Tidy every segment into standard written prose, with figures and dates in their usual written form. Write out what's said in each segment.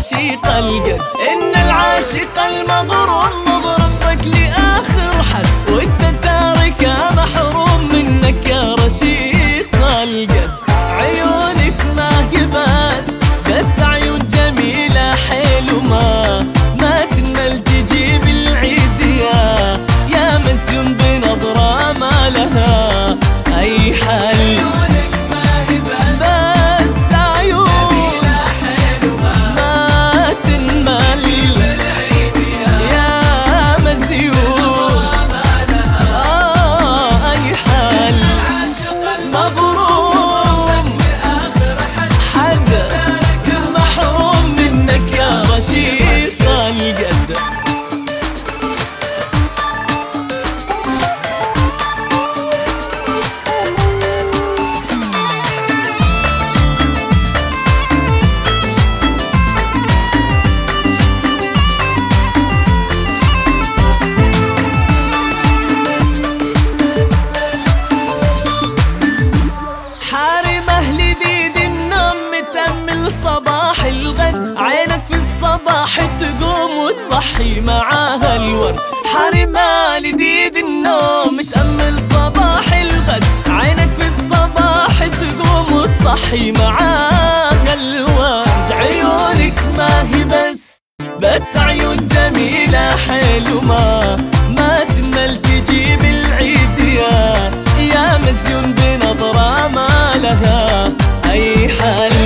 رشيق القد. إن العاشق المغروم مغرمك لآخر حد، وانت تاركه محروم منك يا رشيق القد. عيونك ما هي بس عيون جميلة حلو ما تنمل تجيب العيد يا مزيون بنظرة ما لها أي حل. عيونك ما هي بس عيون جميلة حلو ما تنمل تجيب العيد يا مزيون ما لها أي حل. مغروم بآخر حد محروم منك يا رشيق القد. صباح الغد عينك في الصباح تقوم وتصحي معاها الورد. حارمة لديد النوم تأمل صباح الغد عينك في الصباح تقوم وتصحي معاها الورد. عيونك ما هي بس عيون جميلة حلو ما تنمل تجيب العيد يا مزيون بنظرة ما لها أي حل.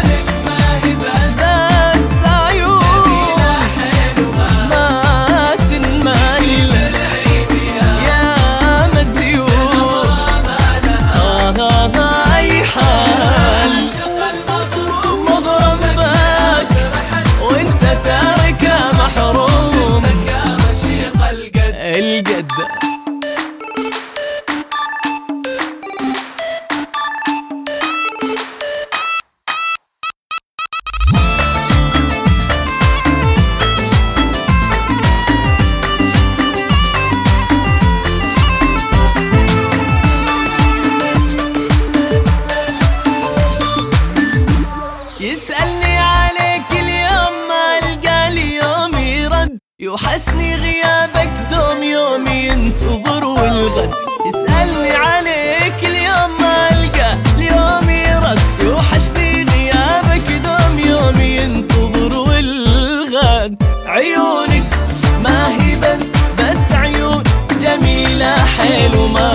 يسألني عليك اليوم ما ألقى لي يوم يرد، يوحشني غيابك دوم يومي ينتظر والغد. يسألني عليك اليوم ما ألقى اليوم يرد، يوحشني غيابك دوم يومي ينتظر والغد. عيونك ما هي بس عيون جميلة حلو